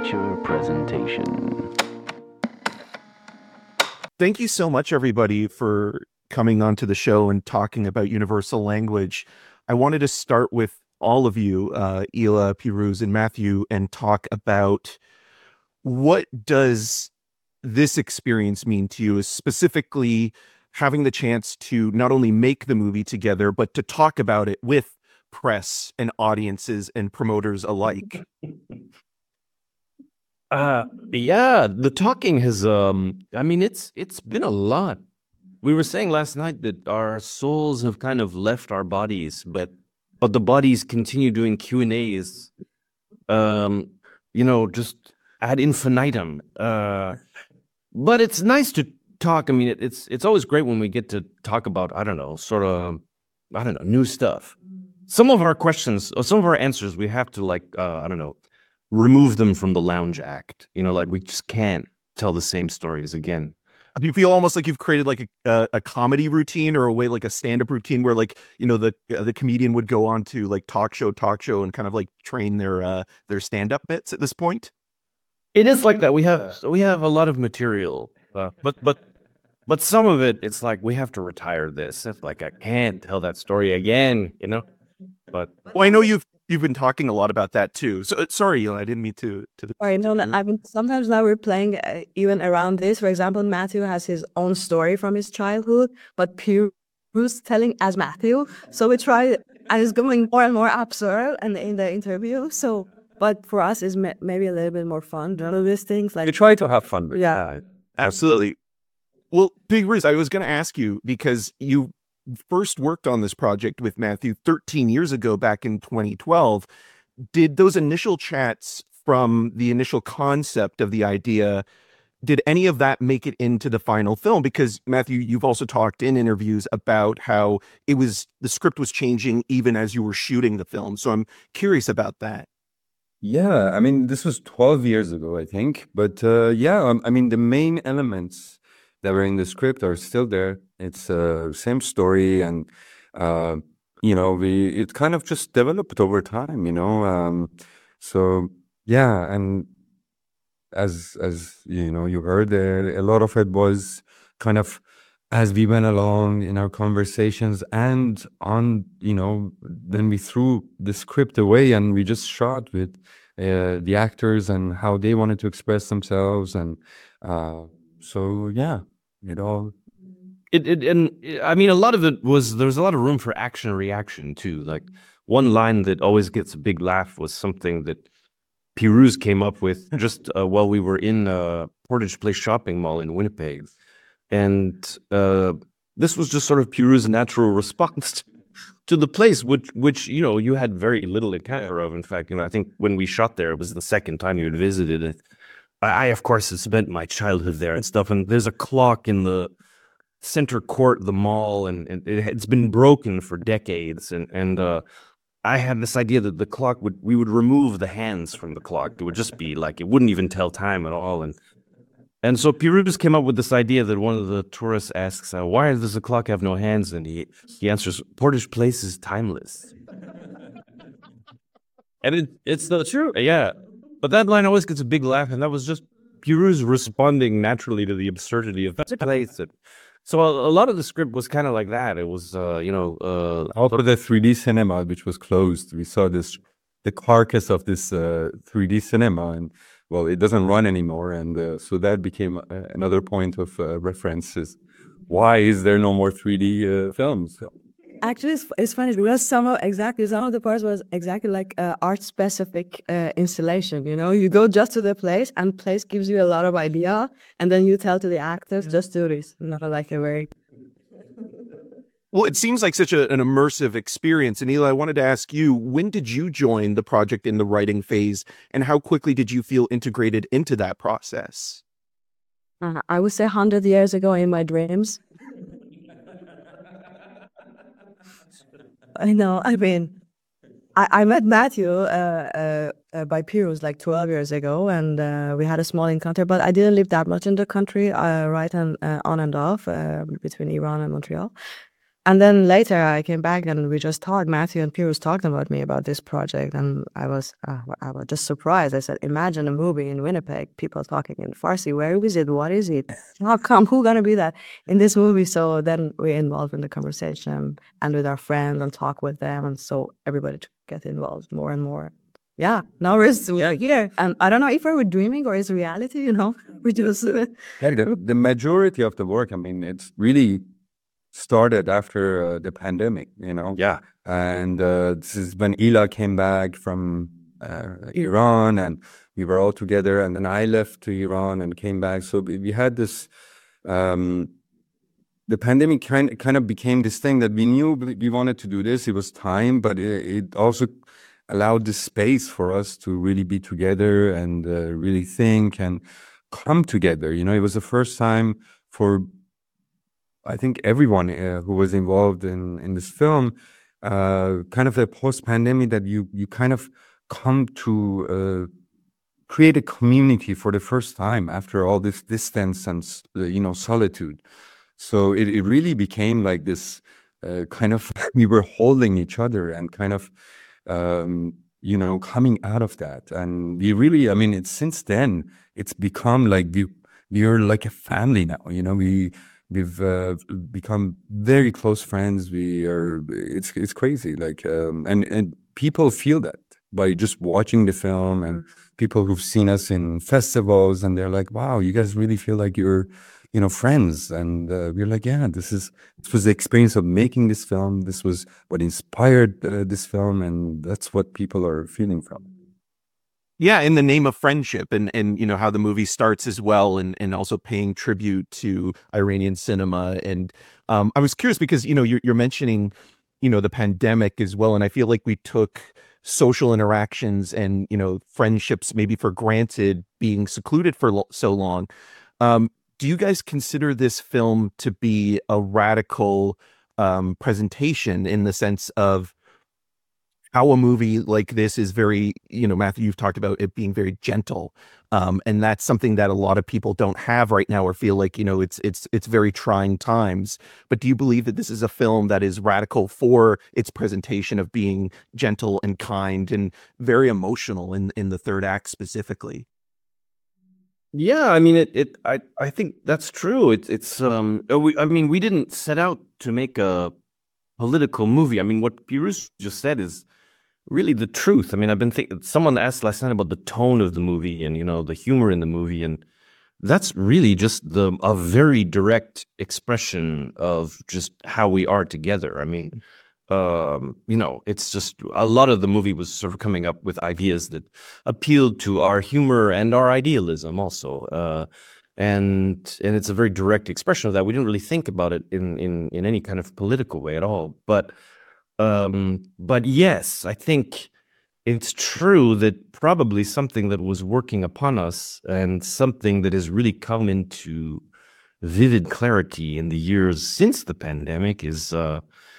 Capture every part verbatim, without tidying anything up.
Amateur presentation. Thank you so much, everybody, for coming onto the show and talking about universal language. I wanted to start with all of you, uh, Hila, Pirooz, and Matthew, and talk about what does this experience mean to you, specifically having the chance to not only make the movie together, but to talk about it with press and audiences and promoters alike. Uh, yeah, the talking has, um, I mean, it's it's been a lot. We were saying last night that our souls have kind of left our bodies, but but the bodies continue doing Q and A's, um, you know, just ad infinitum. Uh, but it's nice to talk. I mean, it, it's it's always great when we get to talk about, I don't know, sort of, I don't know, new stuff. Some of our questions, or some of our answers, we have to like, uh, I don't know, remove them from the lounge act. You know, like we just can't tell the same stories again. Do you feel almost like you've created like a, a, a comedy routine or a way like a stand-up routine where like, you know, the uh, the comedian would go on to like talk show, talk show and kind of like train their uh, their stand-up bits at this point? It is like that. We have we have a lot of material, uh, but but but some of it, it's like we have to retire this. It's like I can't tell that story again, you know. But well, I know you've you've been talking a lot about that too. So sorry, I didn't mean to to. Right, no, no, I mean sometimes now we're playing uh, even around this. For example, Matthew has his own story from his childhood, but Pirooz telling as Matthew. So we try, and it's going more and more absurd, and in the interview. So, but for us, is maybe a little bit more fun. None of these things like you try to have fun. With yeah, it. Absolutely. Well, Pirooz, I was going to ask you because you first worked on this project with Matthew thirteen years ago, back in twenty twelve. Did those initial chats from the initial concept of the idea, did any of that make it into the final film? Because Matthew, you've also talked in interviews about how it was, the script was changing even as you were shooting the film. So I'm curious about that. Yeah, I mean, this was twelve years ago, I think. But uh, yeah, um, I mean, the main elements that were in the script are still there. It's the uh, same story, and uh, you know, we it kind of just developed over time, you know. Um, so yeah, and as as you know, you heard there, a lot of it was kind of as we went along in our conversations, and on, you know, then we threw the script away and we just shot with uh, the actors and how they wanted to express themselves, and uh, so yeah. It all, it, it and I mean, a lot of it was, there was a lot of room for action and reaction too. Like one line that always gets a big laugh was something that Pirooz came up with just uh, while we were in uh, Portage Place shopping mall in Winnipeg, and uh, this was just sort of Pirouz's natural response to the place, which which you know you had very little encounter of. In fact, you know, I think when we shot there, it was the second time you had visited it. I, of course, have spent my childhood there and stuff, and there's a clock in the center court of the mall, and, and it, it's been broken for decades, and, and uh, I had this idea that the clock would, we would remove the hands from the clock. It would just be like, it wouldn't even tell time at all, and and so Pirooz came up with this idea that one of the tourists asks, uh, why does the clock have no hands? And he, he answers, Portage Place is timeless. And it, it's the truth, yeah. But that line always gets a big laugh, and that was just Pirooz responding naturally to the absurdity of that place. And so a, a lot of the script was kind of like that. It was, uh, you know... Uh, also the three D cinema, which was closed. We saw this, the carcass of this uh, three D cinema, and, well, it doesn't run anymore. And uh, so that became uh, another point of uh, reference is, why is there no more three D uh, films? Actually, it's, it's funny because some of exactly some of the parts was exactly like uh, art specific uh, installation. You know, you go just to the place, and place gives you a lot of idea, and then you tell to the actors, just do this. Not like a very. Well, it seems like such a, an immersive experience. And Hila, I wanted to ask you, when did you join the project in the writing phase, and how quickly did you feel integrated into that process? Uh, I would say hundred years ago in my dreams. I know. I mean, I, I met Matthew uh, uh, uh, by Pirooz like twelve years ago, and uh, we had a small encounter. But I didn't live that much in the country, uh, right and uh, on and off uh, between Iran and Montreal. And then later I came back and we just talked. Matthew and Pierre was talking about me about this project, and I was uh, I was just surprised. I said, "Imagine a movie in Winnipeg, people talking in Farsi. Where is it? What is it? How come? Who gonna be that in this movie?" So then we involved in the conversation and with our friends and talk with them, and so everybody to get involved more and more. Yeah, now we're we are here, and I don't know if we're dreaming or is reality. You know, we just Yeah, the, the majority of the work, I mean, it's really started after uh, the pandemic, you know. Yeah. And uh, this is when Ila came back from uh, Iran, and we were all together. And then I left to Iran and came back. So we we had this. Um, the pandemic kind kind of became this thing that we knew we we wanted to do this. It was time, but it, it also allowed the space for us to really be together and uh, really think and come together. You know, it was the first time for, I think, everyone uh, who was involved in, in this film, uh, kind of a post-pandemic that you you kind of come to uh, create a community for the first time after all this distance and uh, you know solitude. So it, it really became like this uh, kind of we were holding each other and kind of um, you know coming out of that. And we really, I mean, it's since then it's become like we we are like a family now. You know, we. We've uh, become very close friends. We are, it's it's crazy. Like, um, and, and people feel that by just watching the film, and people who've seen us in festivals, and they're like, wow, you guys really feel like you're, you know, friends. And uh, we're like, yeah, this is, this was the experience of making this film. This was what inspired uh, this film. And that's what people are feeling from. Yeah, in the name of friendship, and and you know how the movie starts as well, and and also paying tribute to Iranian cinema. And um, I was curious because you know you're, you're mentioning you know the pandemic as well, and I feel like we took social interactions and you know friendships maybe for granted, being secluded for lo- so long. Um, do you guys consider this film to be a radical um, presentation in the sense of how a movie like this is very, you know, Matthew, you've talked about it being very gentle. Um, and that's something that a lot of people don't have right now, or feel like, you know, it's, it's, it's very trying times. But do you believe that this is a film that is radical for its presentation of being gentle and kind and very emotional in, in the third act specifically? Yeah, I mean, it, it, I, I think that's true. It's, it's, um, uh, we, I mean, we didn't set out to make a political movie. I mean, what Pirous just said is really the truth. I mean, I've been thinking, someone asked last night about the tone of the movie and, you know, the humor in the movie. And that's really just the, a very direct expression of just how we are together. I mean, um, you know, it's just a lot of the movie was sort of coming up with ideas that appealed to our humor and our idealism also. Uh, and and it's a very direct expression of that. We didn't really think about it in in in any kind of political way at all. But um, but yes, I think it's true that probably something that was working upon us and something that has really come into vivid clarity in the years since the pandemic is uh,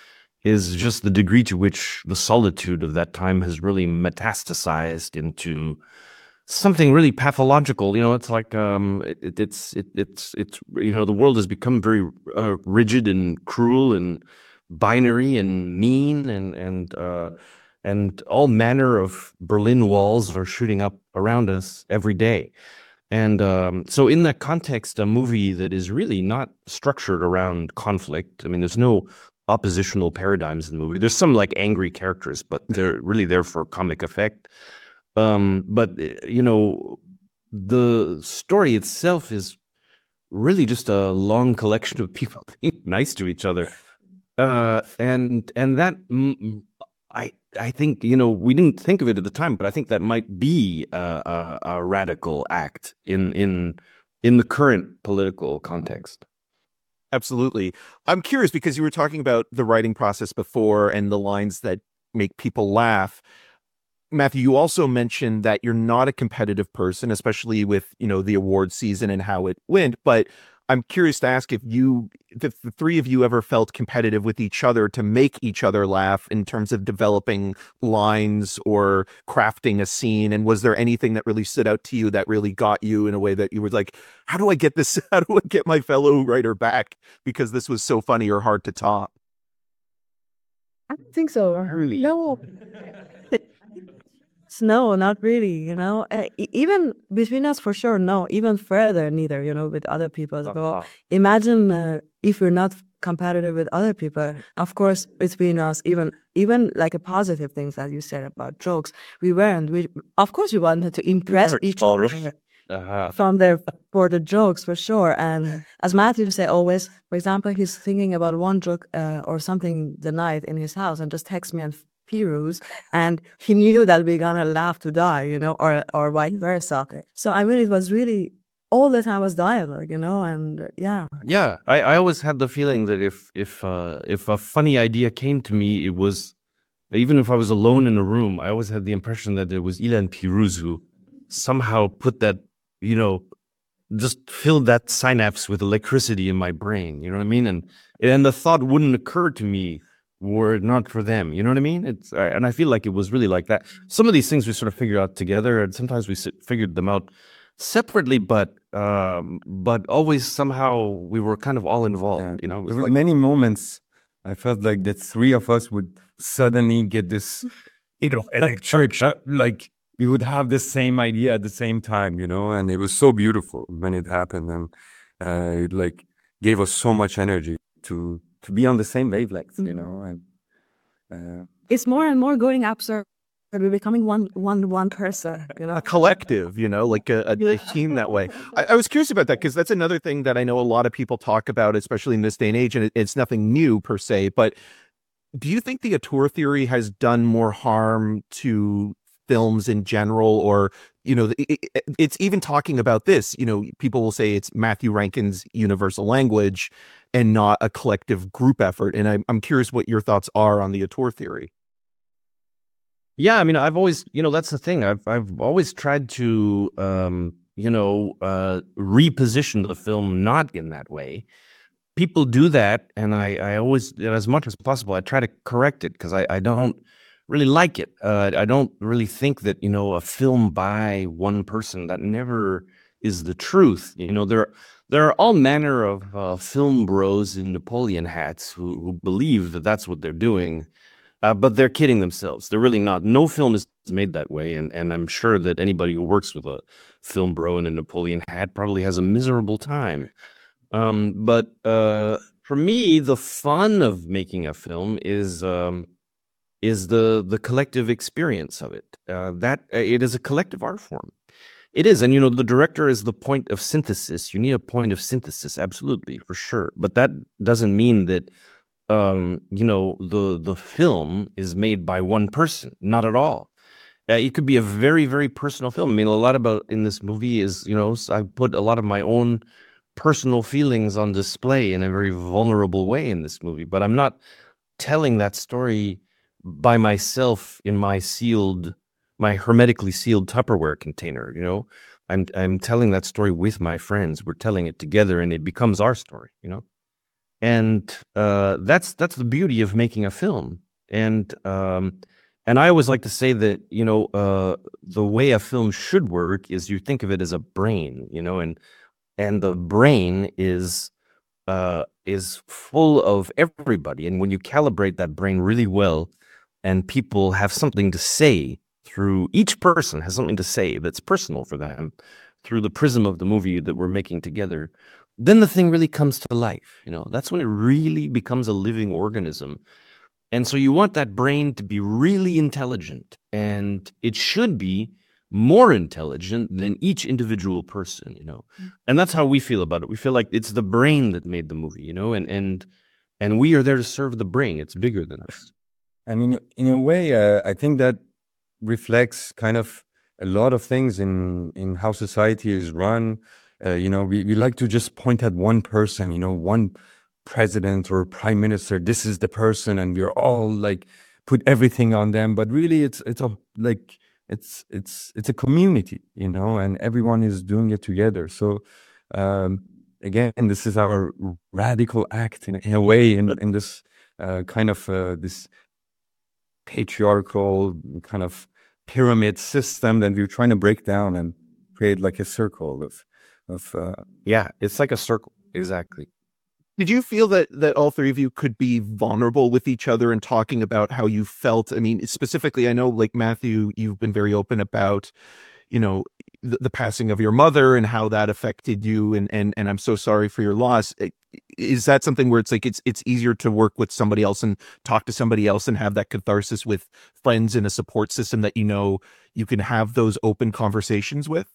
is just the degree to which the solitude of that time has really metastasized into something really pathological. You know, it's like um, it, it's it, it's it's you know the world has become very uh, rigid and cruel and binary and mean, and and uh, and all manner of Berlin walls are shooting up around us every day. And um, so in that context, a movie that is really not structured around conflict. I mean, there's no oppositional paradigms in the movie. There's some like angry characters, but they're really there for comic effect. Um, but, you know, the story itself is really just a long collection of people being nice to each other. Uh, and and that, mm, I I think, you know, we didn't think of it at the time, but I think that might be a, a, a radical act in, in, in the current political context. Absolutely. I'm curious because you were talking about the writing process before and the lines that make people laugh. Matthew, you also mentioned that you're not a competitive person, especially with, you know, the award season and how it went. But I'm curious to ask if you, if the three of you ever felt competitive with each other to make each other laugh in terms of developing lines or crafting a scene. And was there anything that really stood out to you that really got you in a way that you were like, how do I get this? How do I get my fellow writer back? Because this was so funny or hard to top. I don't think so. Really? No. No, not really, you know. Uh, e- even between us, for sure, no. Even further, neither, you know, with other people as well. Uh-huh. Imagine uh, if we're not competitive with other people. Of course, between us, even even like a positive things that you said about jokes, we weren't. We of course we wanted to impress each other Uh-huh. from their for the jokes for sure. And as Matthew say always, for example, he's thinking about one joke uh, or something the night in his house and just texts me and Pirus, and he knew that we're gonna laugh to die, you know, or or vice versa. So I mean, it was really all the time was dialogue, you know, and uh, yeah, Yeah, I, I always had the feeling that if if uh, if a funny idea came to me, it was even if I was alone in a room, I always had the impression that it was Ilan Piruz who somehow put that, you know, just filled that synapse with electricity in my brain. You know what I mean? And and the thought wouldn't occur to me were it not for them. You know what I mean? It's uh, and I feel like it was really like that. Some of these things we sort of figure out together, and sometimes we sit, figured them out separately, but um, but always somehow we were kind of all involved. Yeah. You know, it was There were like, many moments I felt like the three of us would suddenly get this, you know, like church, uh, like we would have the same idea at the same time, you know, and it was so beautiful when it happened, and uh, it like gave us so much energy to to be on the same wavelength, you know, and uh, it's more and more going absurd. We're becoming one one one person, you know. a collective, you know, like a, a, a team that way. I, I was curious about that because that's another thing that I know a lot of people talk about, especially in this day and age, and it, it's nothing new per se. But do you think the auteur theory has done more harm to films in general, or you know, it, it, it's even talking about this? You know, people will say it's Matthew Rankin's universal language and not a collective group effort. And I'm I'm curious what your thoughts are on the auteur theory. yeah. I mean, I've always, you know, that's the thing. I've I've always tried to, um, you know, uh, reposition the film not in that way. People do that, and I, I always, as much as possible, I try to correct it because I, I don't really like it. Uh, I don't really think that, you know, a film by one person, that never is the truth. You know, there there are all manner of uh, film bros in Napoleon hats who, who believe that that's what they're doing, uh, but they're kidding themselves. They're really not. No film is made that way, and, and I'm sure that anybody who works with a film bro in a Napoleon hat probably has a miserable time. Um, but uh, for me, the fun of making a film is um, is the the collective experience of it. Uh, that uh, it is a collective art form. It is, and you know, the director is the point of synthesis. You need a point of synthesis, absolutely, for sure. But that doesn't mean that um, you know, the the film is made by one person. Not at all. Uh, it could be a very, very personal film. I mean, a lot about in this movie is, you know, I put a lot of my own personal feelings on display in a very vulnerable way in this movie, but I'm not telling that story by myself in my sealed, my hermetically sealed Tupperware container. You know, I'm I'm telling that story with my friends. We're telling it together, and it becomes our story. You know, and uh, that's that's the beauty of making a film. And um, and I always like to say that, you know, uh, the way a film should work is you think of it as a brain. You know, and and the brain is uh, is full of everybody. And when you calibrate that brain really well, and people have something to say through each person has something to say that's personal for them through the prism of the movie that we're making together, then the thing really comes to life. You know, that's when it really becomes a living organism. And so you want that brain to be really intelligent, and it should be more intelligent than each individual person, you know. And that's how we feel about it. We feel like it's the brain that made the movie, you know, and and and we are there to serve the brain. It's bigger than us. and in in a way, uh, I think that reflects kind of a lot of things in in how society is run. Uh, you know, we, we like to just point at one person, you know, one president or prime minister. This is the person, and we're all like put everything on them. But really, it's it's a like it's it's it's a community, you know, and everyone is doing it together. So um, again, this is our radical act in, in a way in in this uh, kind of uh, this patriarchal kind of pyramid system that we're trying to break down and create like a circle of of uh, Yeah, it's like a circle. Exactly. Did you feel that that all three of you could be vulnerable with each other and talking about how you felt? I mean, specifically, I know, like Matthew, you've been very open about, you know, the, the passing of your mother and how that affected you, and and and I'm so sorry for your loss. I- Is that something where it's like it's it's easier to work with somebody else and talk to somebody else and have that catharsis with friends in a support system that you know you can have those open conversations with?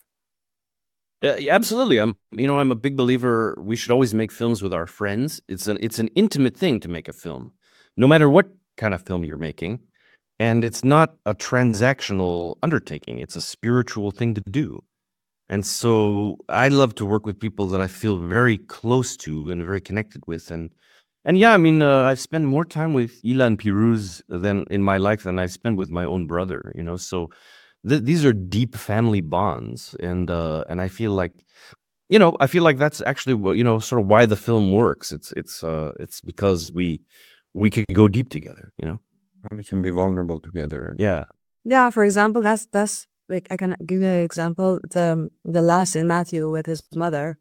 Yeah, yeah, absolutely. I'm, you know, I'm a big believer. We should always make films with our friends. It's an, it's an intimate thing to make a film, no matter what kind of film you're making, and it's not a transactional undertaking. It's a spiritual thing to do, and so I love to work with people that I feel very close to and very connected with, and and yeah, I mean, uh, I spend more time with Ilan Piruz than in my life than I spend with my own brother. You know, so th- these are deep family bonds, and uh, and I feel like, you know, I feel like that's actually what, you know, sort of why the film works. It's it's uh it's because we we can go deep together. You know, We can be vulnerable together. yeah, Yeah, for example, that's that's like I can give you an example. The the last in Matthew with his mother,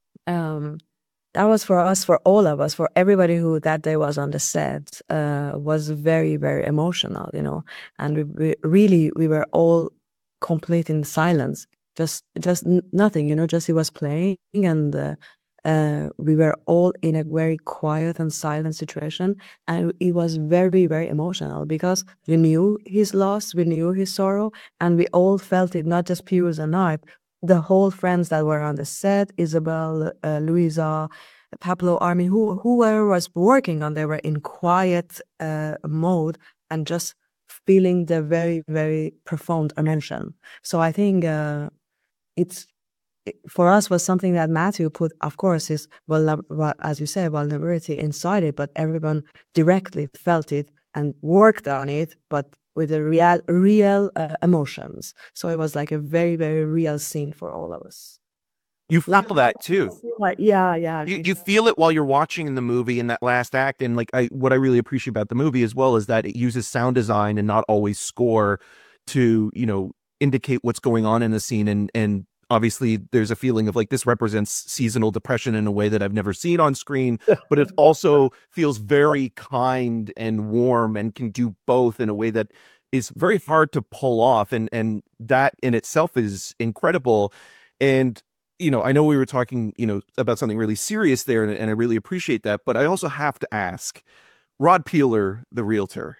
um, that was for us, for all of us, for everybody who that day was on the set, uh, was very, very emotional, you know. And we, we really we were all complete in silence, just just n- nothing, you know. Just he was playing, and uh, uh, we were all in a very quiet and silent situation, and it was very, very emotional because we knew his loss, we knew his sorrow, and we all felt it. Not just Pius and I, the whole friends that were on the set, Isabel, uh, Luisa, Pablo, Army, who whoever was working on, they were in quiet uh, mode and just feeling the very, very profound emotion. So I think uh, it's it- for us was something that Matthew put, of course, his well, as you say, vulnerability inside it, but everyone directly felt it and worked on it, but with the real, real uh, emotions. So it was like a very, very real scene for all of us. You feel that too. Like, yeah, yeah. You you feel it while you're watching the movie in that last act, and like I what I really appreciate about the movie as well is that it uses sound design and not always score to, you know, indicate what's going on in a scene, and and obviously there's a feeling of like this represents seasonal depression in a way that I've never seen on screen, but it also feels very kind and warm and can do both in a way that is very hard to pull off, and and that in itself is incredible. And you know, I know we were talking, you know, about something really serious there, and, and I really appreciate that. But I also have to ask, Rod Peeler, the realtor,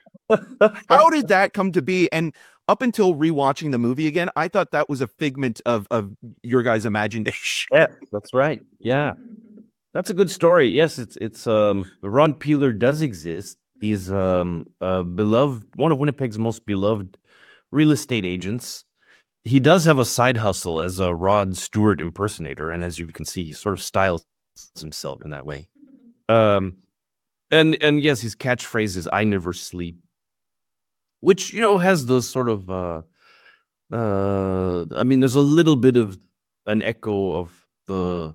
how did that come to be? And up until rewatching the movie again, I thought that was a figment of of your guys' imagination. yeah, that's right. Yeah, that's a good story. Yes, it's it's um Ron Peeler does exist. He's um a beloved, one of Winnipeg's most beloved real estate agents. He does have a side hustle as a Rod Stewart impersonator, and as you can see, he sort of styles himself in that way. Um, and and yes, his catchphrase is "I never sleep," which, you know, has those sort of uh, uh, I mean, there's a little bit of an echo of the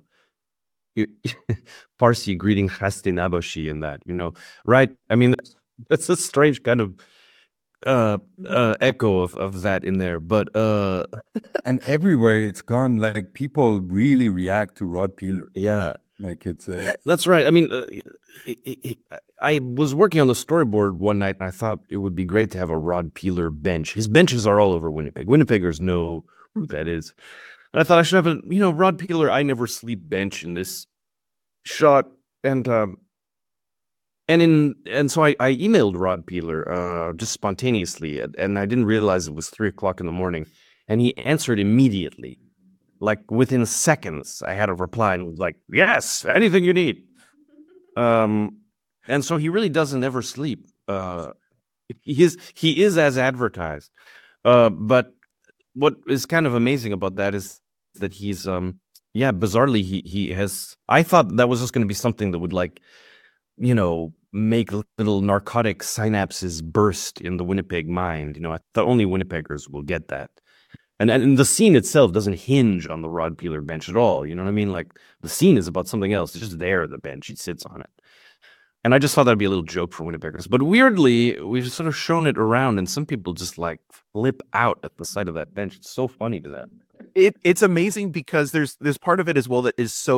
Farsi greeting "Khasti nabashi" in that, you know, right? I mean, that's a strange kind of uh, uh, echo of, of that in there, but uh, And everywhere it's gone, like people really react to Rod Peeler. yeah. Like it's uh, That's right. I mean, uh, it, it, it, I was working on the storyboard one night, and I thought it would be great to have a Rod Peeler bench. His benches are all over Winnipeg. Winnipeggers know who that is. And I thought I should have a, you know, Rod Peeler "I never sleep" bench in this shot, and um, and in and so I, I emailed Rod Peeler uh, just spontaneously, and, and I didn't realize it was three o'clock in the morning, and he answered immediately. Like within seconds, I had a reply and was like, "Yes, anything you need." Um, and so he really doesn't ever sleep. Uh, he is he is as advertised. Uh, but what is kind of amazing about that is that he's um yeah, bizarrely he he has. I thought that was just going to be something that would, like, you know, make little narcotic synapses burst in the Winnipeg mind. You know, I thought only Winnipeggers will get that. And and the scene itself doesn't hinge on the Rod Peeler bench at all. You know what I mean? Like, the scene is about something else. It's just there, the bench. He sits on it. And I just thought that'd be a little joke for Winnipeggers. But weirdly, we've sort of shown it around, and some people just like flip out at the sight of that bench. It's so funny to them. It it's amazing because there's there's part of it as well that is so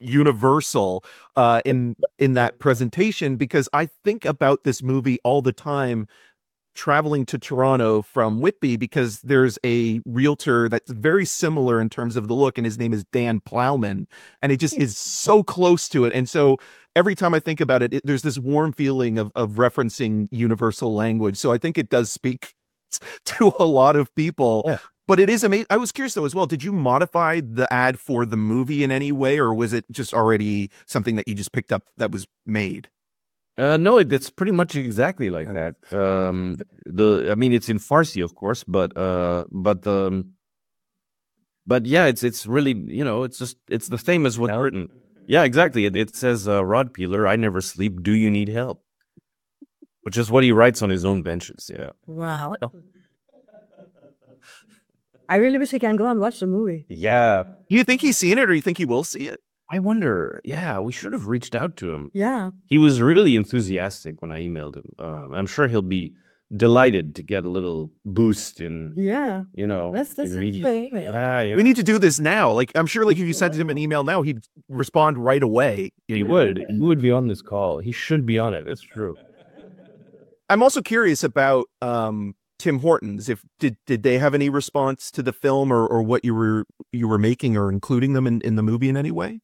universal uh, in in that presentation, because I think about this movie all the time traveling to Toronto from Whitby, because there's a realtor that's very similar in terms of the look, and his name is Dan Plowman, and it just is so close to it. And so every time I think about it, it there's this warm feeling of of referencing universal language. So I think it does speak to a lot of people. Yeah. But it is amazing. I was curious though as well. Did you modify the ad for the movie in any way, or was it just already something that you just picked up that was made? Uh, no, it, it's pretty much exactly like that. Um, the I mean, it's in Farsi, of course, but uh, but um, but yeah, it's it's really, you know, it's just it's the same as what's written. Yeah, exactly. It, it says uh, Rod Peeler, I never sleep. Do you need help? Which is what he writes on his own benches. Yeah. Wow. I really wish I can go and watch the movie. Yeah. Do you think he's seen it, or you think he will see it? I wonder. Yeah, we should have reached out to him. Yeah. He was really enthusiastic when I emailed him. Uh, I'm sure he'll be delighted to get a little boost in, Yeah. you know, That's that's in reading. favorite. Yeah, yeah. We need to do this now. Like, I'm sure, like, if you sent him an email now, he'd respond right away. He would. He would be on this call. He should be on it. It's true. I'm also curious about um, Tim Hortons. If did did they have any response to the film, or or what you were you were making, or including them in, in the movie in any way?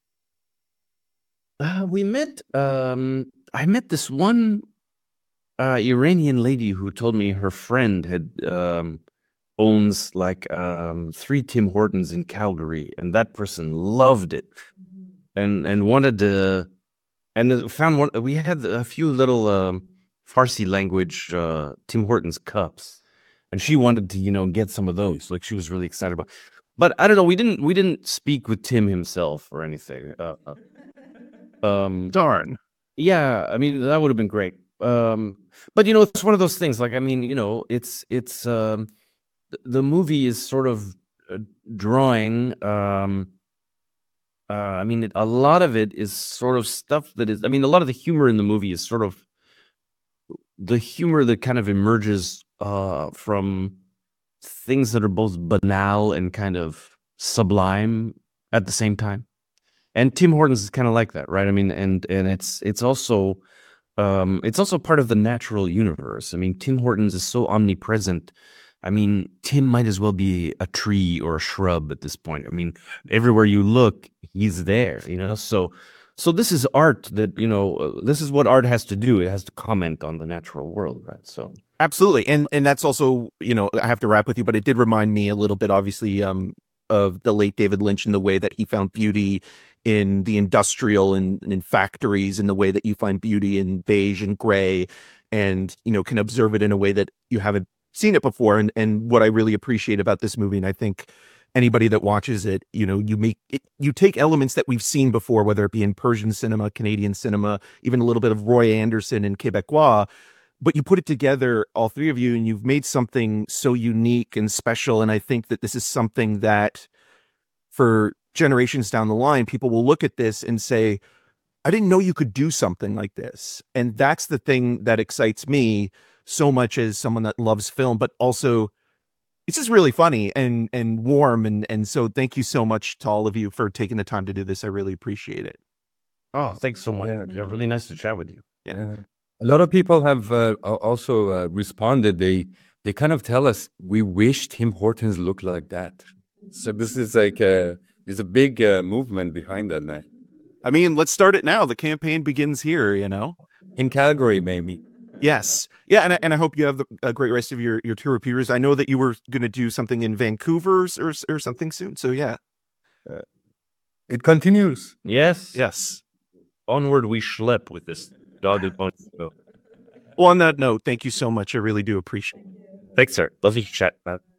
Uh, we met. Um, I met this one uh, Iranian lady who told me her friend had um, owns like um, three Tim Hortons in Calgary, and that person loved it, and and wanted to, and found one. We had a few little um, Farsi language uh, Tim Hortons cups, and she wanted to, you know, get some of those. Like, she was really excited about. But I don't know. We didn't we didn't speak with Tim himself or anything. Uh, uh, um, Darn. yeah, I mean, that would have been great. Um, but you know, it's one of those things. Like, I mean, you know, it's it's um, th- the movie is sort of uh, drawing. Um, uh, I mean, it, a lot of it is sort of stuff that is. I mean, a lot of the humor in the movie is sort of the humor that kind of emerges uh, from things that are both banal and kind of sublime at the same time. And Tim Hortons is kind of like that, right? I mean, and and it's it's also um, it's also part of the natural universe. I mean, Tim Hortons is so omnipresent. I mean, Tim might as well be a tree or a shrub at this point. I mean, everywhere you look, he's there. You know, so so this is art that, you know, uh, this is what art has to do. It has to comment on the natural world, right? So Absolutely. And and that's also, you know, I have to wrap with you, but it did remind me a little bit, obviously, um, of the late David Lynch, in the way that he found beauty in the industrial and, and in factories, in the way that you find beauty in beige and gray, and, you know, can observe it in a way that you haven't seen it before. And and what I really appreciate about this movie, and I think anybody that watches it, you know, you make it, you take elements that we've seen before, whether it be in Persian cinema, Canadian cinema, even a little bit of Roy Anderson and Quebecois, but you put it together, all three of you, and you've made something so unique and special. And I think that this is something that, for generations down the line, people will look at this and say, I didn't know you could do something like this. And that's the thing that excites me so much as someone that loves film, but also it's just really funny and and warm. And and so thank you so much to all of you for taking the time to do this. I really appreciate it. oh, thanks so much. Yeah. Yeah, really nice to chat with you. Yeah. A lot of people have uh, al- also uh, responded. They they kind of tell us, we wish Tim Hortons looked like that. So this is like a there's a big uh, movement behind that now. I mean, let's start it now. The campaign begins here, you know? In Calgary, maybe. Yes. Yeah. And I, and I hope you have the, a great rest of your, your tour of Peters. I know that you were going to do something in Vancouver or, or something soon. So, yeah. It continues. Yes. Yes. Onward we schlep with this dog. That won't go. Well, on that note, thank you so much. I really do appreciate it. Thanks, sir. Lovely to chat, man.